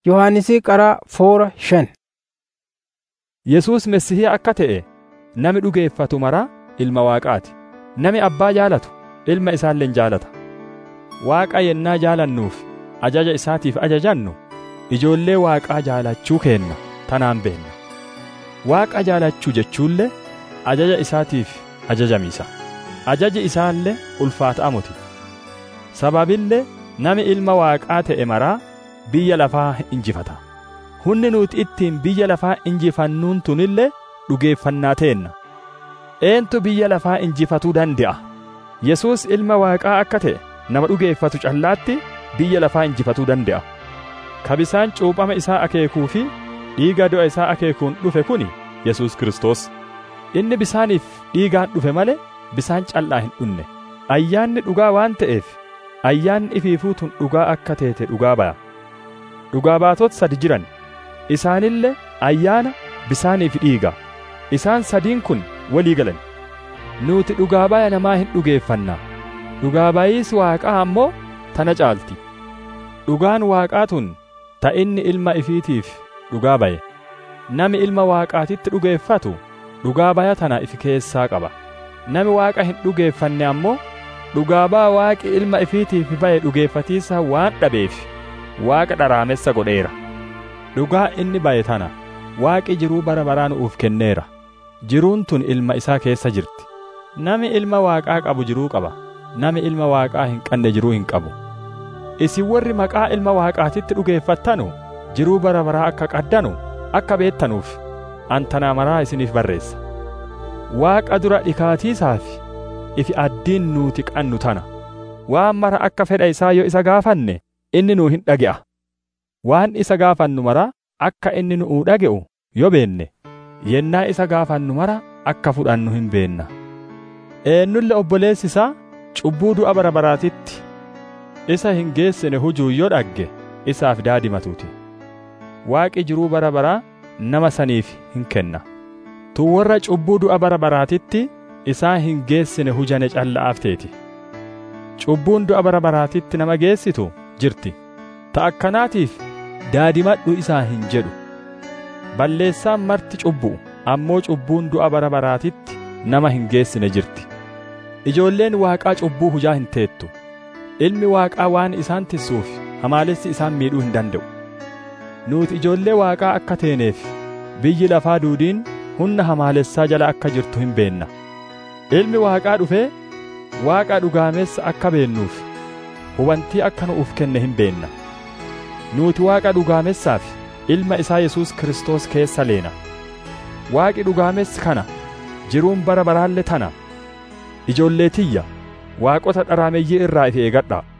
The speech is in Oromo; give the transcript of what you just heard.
Yohaanisii qaraa foora 5. Yesuus Messiihii akka ta'e nami dhugeeffatu maraa ilma Waaqaati. Nami Abbaa jaalatu ilma isaallee jaalata. Waaqa yennaa jaalannuuf ajaja isaatiif ajajannu ijoollee Waaqaa jaalachuu keenna tanaan beenna. Waaqa jaalachuu jechuullee ajaja isaatiif ajajamiisa. Ajaji isaallee ulfaata'a muti. Sababillee nami ilma Waaqaa ta'e maraa biyya lafaa injifata. Hunni nuti ittiin biyya lafaa injifannuun tunillee dhugeeffannaa teenna. Eentu biyya lafaa injifatuu danda'a? Yesuus ilma Waaqaa akka ta'e nama dhugeeffatu callaatti biyya lafaa injifatuu danda'a. Ka bisaan cuuphama isaa akeekuu fi dhiiga du'a isaa akeekuun dhufe kuni Yesuus Kiristoos. Inni bisaaniif dhiigaan dhufe malee bisaan callaa hin dhunne. Ayyaanni dhugaa waan ta'eef ayyaanni ifiifuu tun dhugaa akka teete dhugaa baya. Dhugaa baatota sadi jiran. Isaanillee ayyaana bisaanii fi dhiiga. Isaan sadiin kun walii galan. Nuti dhugaa baya namaa hin dhugeeffanna. Dhugaa bayiis Waaqaa ammoo tana caalti. Dhugaan Waaqaa tun ta inni ilma ifiitiif dhugaa baye. Nami ilma Waaqaatitti dhugeeffatu dhugaa baya tana ifi keessaa qaba. Nami Waaqa hin dhugeeffanne ammoo dhugaa baa Waaqi ilma ifiitiif baye dhugeeffatiisa waan dhabeef Waaqa dharaamessa godheera. Dhugaa inni baye tana Waaqi jiruu bara baraa nuuf kenneera. Jiruun tun ilma isaa keessa jirti. Nami ilma Waaqaa qabu jiruu qaba. Nami ilma Waaqaa hin qabne jiruu hin qabu. Isin warri maqaa ilma Waaqaatitti dhugeeffattanu jiruu bara baraa akka qaddanu akka beettanuuf antanaa maraa isiniif barreessa. Waaqa dura dhikaatiisaaf ifi addiin nuti qannu tana. Waan mara akka fedha isaa yoo isa gaafanne inni nuu hin dhage'a. Waan isa gaafannu mara akka inni nuu dhage'u yoo beenne yennaa isa gaafannu mara akka fudhannu hin beenna. Eennulle obboleessi isaa cubbuu du'a bara baraatitti isa hin geessine hujuu yoo dhagge isaaf daadimatuuti. Waaqi jiruu bara baraa nama saniif hin kenna. Tu warra cubbuu du'a bara baraatitti isaa hin geessine hujane calla'aaf teeti. Cubbuun du'a bara baraatitti nama geessitu jirti. Ta akkanaatiif daadimadhu isaa hin jedhu. Balleessaan marti cubbu'u ammoo cubbuun du'a bara baraatitti nama hin geessine jirti. Ijoolleen Waaqaa cubbuu hujaa hin teettu. Ilmi Waaqaa waan isaan tissuuf hamaalessi isaan miidhuu hin danda'u. Nuti ijoollee Waaqaa akka teeneef biyyi lafaa duudiin humna hamaalessaa jala akka jirtu hin beenna. Ilmi Waaqaa dhufee Waaqa dhugaamessa akka beennuuf hubantii akka nuuf kenne hin beenna. Nuti Waaqa dhugaamessaaf ilma isaa Yesuus Kiristoos keessa leena. Waaqi dhugaamessi kana jiruun bara baraallee tana. Ijoollee tiyya waaqota dharaameyyii irraa ifi eegadhaa.